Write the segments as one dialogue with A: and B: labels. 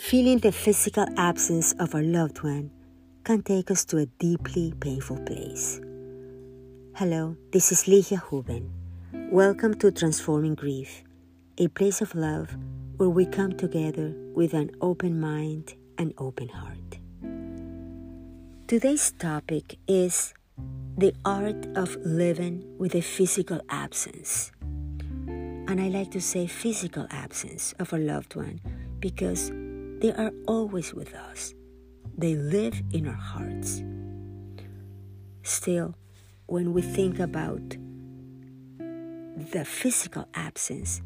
A: Feeling the physical absence of our loved one can take us to a deeply painful place. Hello, this is Ligia Huben. Welcome to Transforming Grief, a place of love where we come together with an open mind and open heart. Today's topic is the art of living with a physical absence. And I like to say physical absence of our loved one because they are always with us. They live in our hearts. Still, when we think about the physical absence,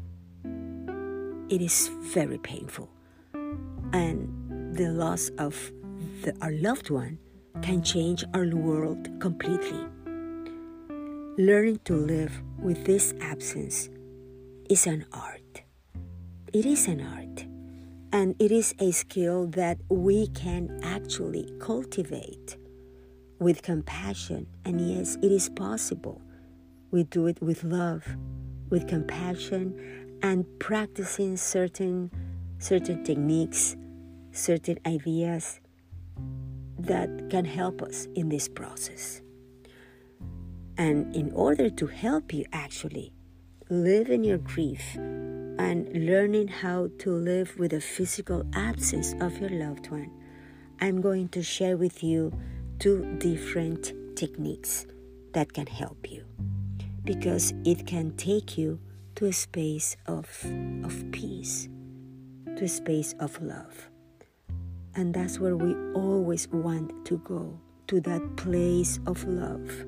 A: it is very painful. And the loss of our loved one can change our world completely. Learning to live with this absence is an art. It is an art. And it is a skill that we can actually cultivate with compassion. And yes, it is possible. We do it with love, with compassion, and practicing certain techniques, certain ideas that can help us in this process. And in order to help you actually live in your grief and learning how to live with the physical absence of your loved one, I'm going to share with you 2 different techniques that can help you, because it can take you to a space of peace, to a space of love. And that's where we always want to go, to that place of love.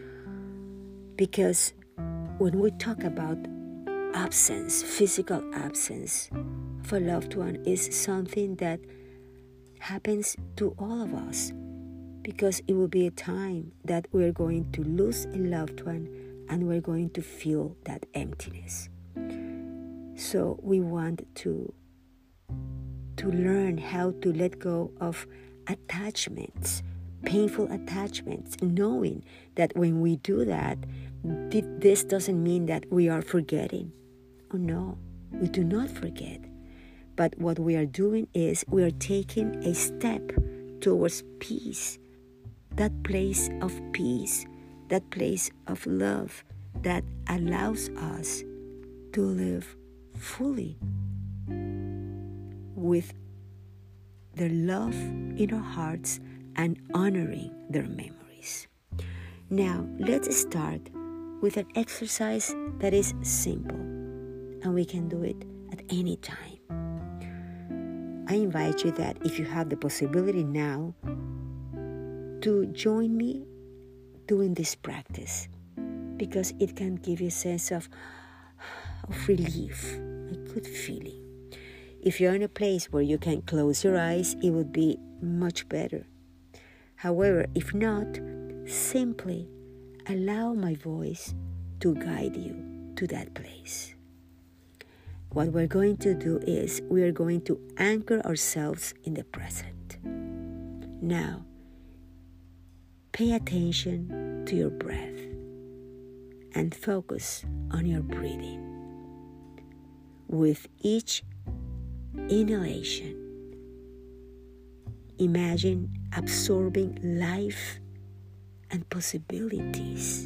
A: Because when we talk about absence, physical absence of a loved one is something that happens to all of us, because it will be a time that we're going to lose a loved one and we're going to feel that emptiness. So we want to learn how to let go of attachments, painful attachments, knowing that when we do that, this doesn't mean that we are forgetting. Oh no, we do not forget. But what we are doing is we are taking a step towards peace, that place of peace, that place of love that allows us to live fully with their love in our hearts and honoring their memories. Now, let's start with an exercise that is simple, and we can do it at any time. I invite you that if you have the possibility now to join me doing this practice, because it can give you a sense of relief, a good feeling. If you're in a place where you can close your eyes, it would be much better. However, if not, simply allow my voice to guide you to that place. What we're going to do is we are going to anchor ourselves in the present. Now, pay attention to your breath and focus on your breathing. With each inhalation, imagine absorbing life and possibilities.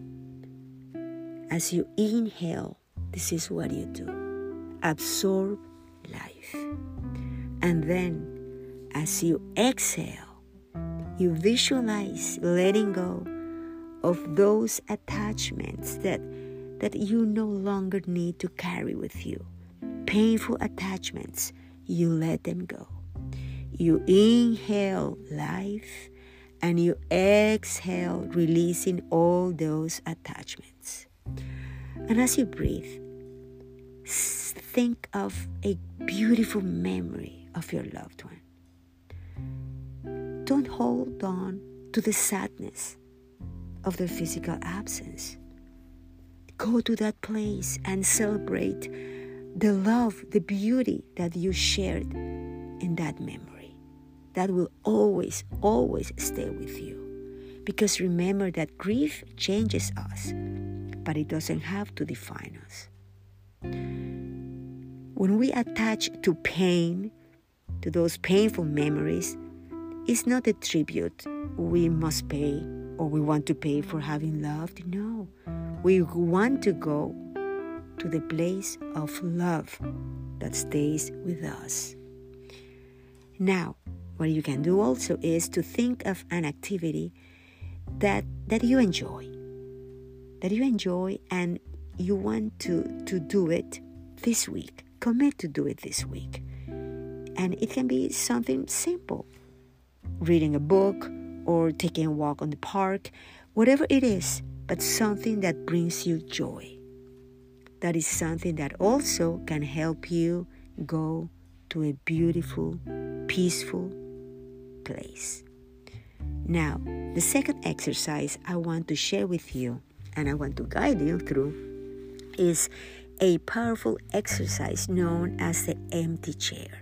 A: As you inhale, this is what you do. Absorb life. And then, as you exhale, you visualize letting go of those attachments that you no longer need to carry with you. Painful attachments, you let them go. You inhale life and you exhale, releasing all those attachments. And as you breathe, think of a beautiful memory of your loved one. Don't hold on to the sadness of their physical absence. Go to that place and celebrate the love, the beauty that you shared in that memory. That will always, always stay with you. Because remember that grief changes us, but it doesn't have to define us. When we attach to pain, to those painful memories is not a tribute we must pay or we want to pay for having loved. No, we want to go to the place of love that stays with us. Now, what you can do also is to think of an activity that you enjoy. And you want to do it this week. Commit to do it this week. And it can be something simple. Reading a book or taking a walk on the park. Whatever it is, but something that brings you joy. That is something that also can help you go to a beautiful, peaceful place. Now, the second exercise I want to share with you and I want to guide you through is a powerful exercise known as the empty chair.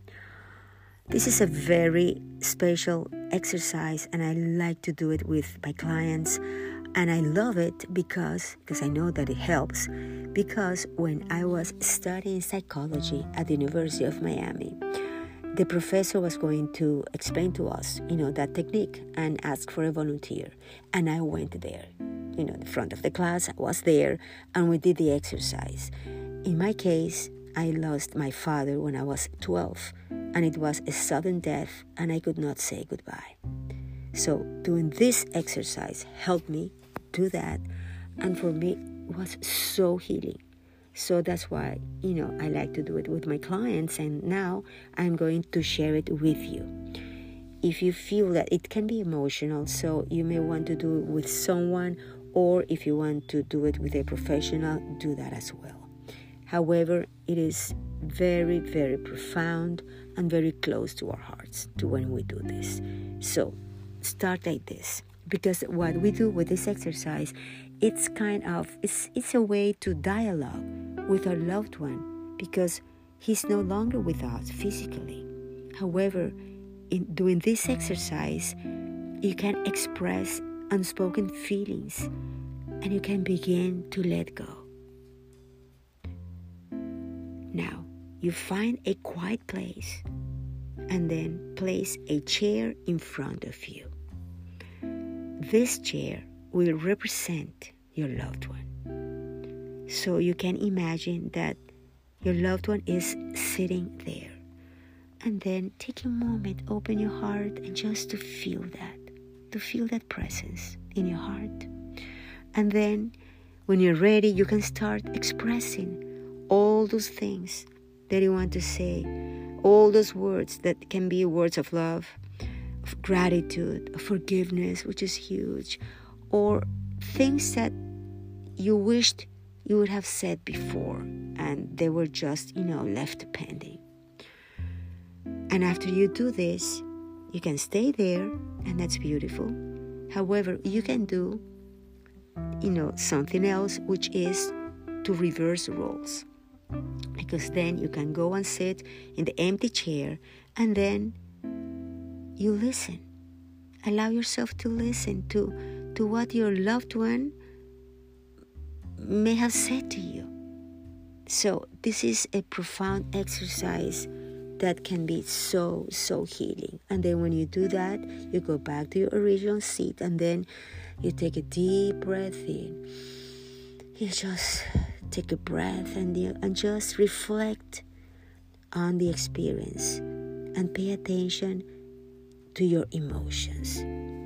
A: This is a very special exercise and I like to do it with my clients, and I love it because I know that it helps, because when I was studying psychology at the University of Miami, the professor was going to explain to us, that technique and ask for a volunteer. And I went there, the front of the class, I was there, and we did the exercise. In my case, I lost my father when I was 12, and it was a sudden death, and I could not say goodbye. So doing this exercise helped me do that, and for me, it was so healing. So that's why, I like to do it with my clients, and now I'm going to share it with you. If you feel that it can be emotional, so you may want to do it with someone, or if you want to do it with a professional, do that as well. However, it is very, very profound and very close to our hearts to when we do this. So start like this, because what we do with this exercise, it's a way to dialogue with our loved one, because he's no longer with us physically. However, in doing this exercise, you can express unspoken feelings and you can begin to let go. Now, you find a quiet place and then place a chair in front of you. This chair will represent your loved one. So you can imagine that your loved one is sitting there. And then take a moment, open your heart, and just to feel that presence in your heart. And then when you're ready, you can start expressing all those things that you want to say, all those words that can be words of love, of gratitude, of forgiveness, which is huge, or things that you wished you would have said before and they were just, left pending. And after you do this, you can stay there, and that's beautiful. However, you can do, something else, which is to reverse roles. Because then you can go and sit in the empty chair, and then you listen. Allow yourself to listen to what your loved one may have said to you. So this is a profound exercise that can be so, so healing. And then when you do that, you go back to your original seat, and then you take a deep breath in. You just take a breath and just reflect on the experience and pay attention to your emotions.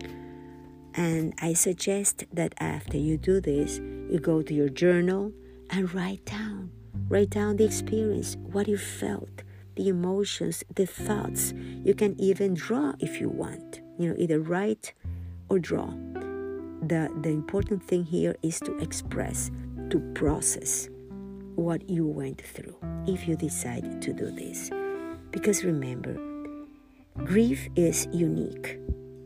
A: And I suggest that after you do this, you go to your journal and write down the experience, what you felt, the emotions, the thoughts. You can even draw if you want, either write or draw. The important thing here is to express, to process what you went through if you decide to do this. Because remember, grief is unique,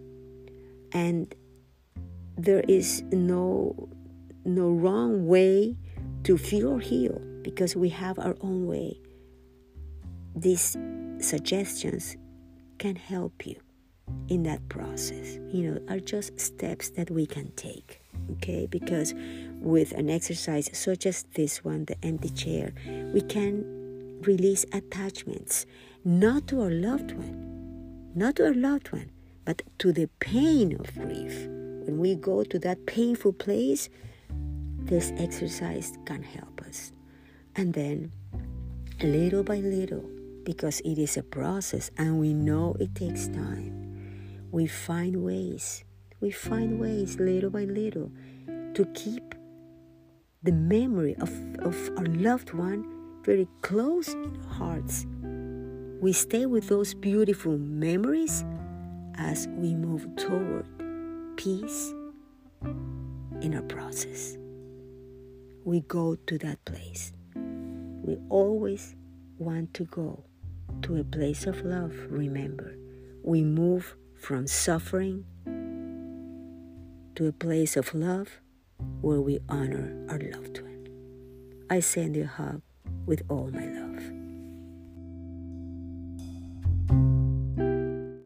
A: and there is no wrong way to feel or heal, because we have our own way. These suggestions can help you in that process. Are just steps that we can take, okay? Because with an exercise such as this one, the empty chair, we can release attachments. not to our loved one, but to the pain of grief. When we go to that painful place, this exercise can help us. And then, little by little, because it is a process and we know it takes time, we find ways little by little to keep the memory of our loved one very close in our hearts. We stay with those beautiful memories as we move toward peace in our process. We go to that place. We always want to go to a place of love. Remember, we move from suffering to a place of love where we honor our loved one. I send you a hug with all my love.